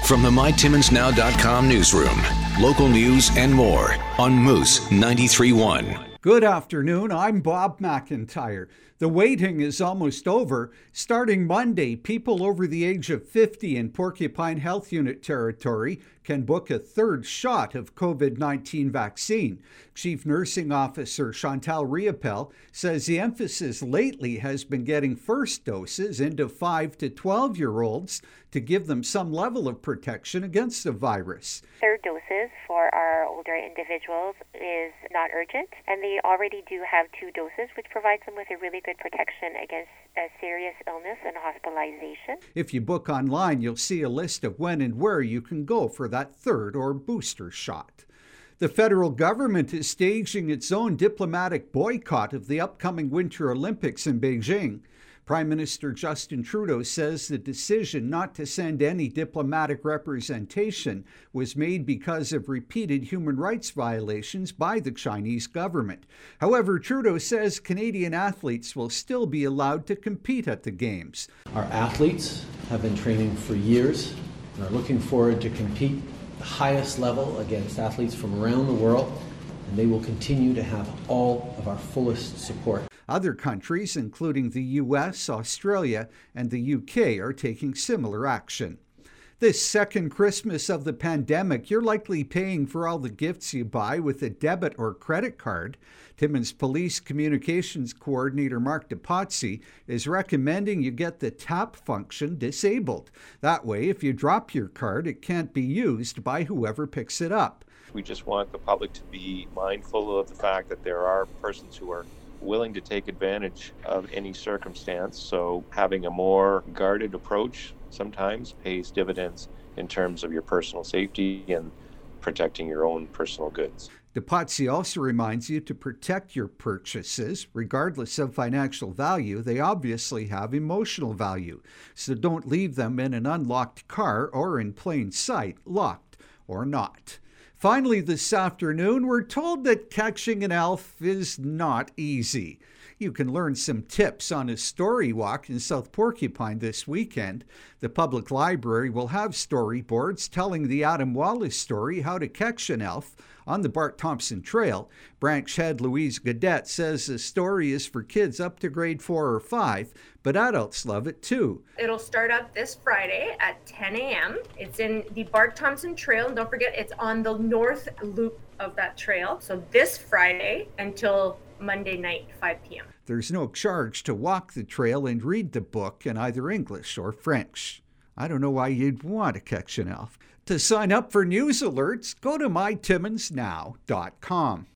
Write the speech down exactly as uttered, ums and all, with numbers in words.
From the my timmins now dot com newsroom, local news and more on Moose ninety-three point one. Good afternoon, I'm Bob McIntyre. The waiting is almost over. Starting Monday, people over the age of fifty in Porcupine Health Unit territory can book a third shot of covid nineteen vaccine. Chief Nursing Officer Chantal Riopel says the emphasis lately has been getting first doses into five to twelve-year-olds to give them some level of protection against the virus. Third doses for our older individuals is not urgent, and they already do have two doses, which provides them with a really good protection against a serious illness and hospitalization. If you book online, you'll see a list of when and where you can go for that third or booster shot. The federal government is staging its own diplomatic boycott of the upcoming Winter Olympics in Beijing. Prime Minister Justin Trudeau says the decision not to send any diplomatic representation was made because of repeated human rights violations by the Chinese government. However, Trudeau says Canadian athletes will still be allowed to compete at the Games. Our athletes have been training for years and are looking forward to compete at the highest level against athletes from around the world, and they will continue to have all of our fullest support. Other countries, including the U S, Australia, and the U K, are taking similar action. This second Christmas of the pandemic, you're likely paying for all the gifts you buy with a debit or credit card. Timmins Police Communications Coordinator Mark DePazzi is recommending you get the tap function disabled. That way, if you drop your card, it can't be used by whoever picks it up. We just want the public to be mindful of the fact that there are persons who are willing to take advantage of any circumstance, so having a more guarded approach sometimes pays dividends in terms of your personal safety and protecting your own personal goods. DePazzi also reminds you to protect your purchases. Regardless of financial value, they obviously have emotional value, so don't leave them in an unlocked car or in plain sight, locked or not. Finally, this afternoon, we're told that catching an elf is not easy. You can learn some tips on a story walk in South Porcupine this weekend. The public library will have storyboards telling the Adam Wallace story, How to Catch an Elf, on the Bart Thompson Trail. Branch head Louise Gaudette says the story is for kids up to grade four or five, but adults love it too. It'll start up this Friday at ten a.m. It's in the Bart Thompson Trail, and don't forget it's on the north loop of that trail. So this Friday until Monday night, five p.m. There's no charge to walk the trail and read the book in either English or French. I don't know why you'd want to catch an elf. To sign up for news alerts, go to my timmins now dot com.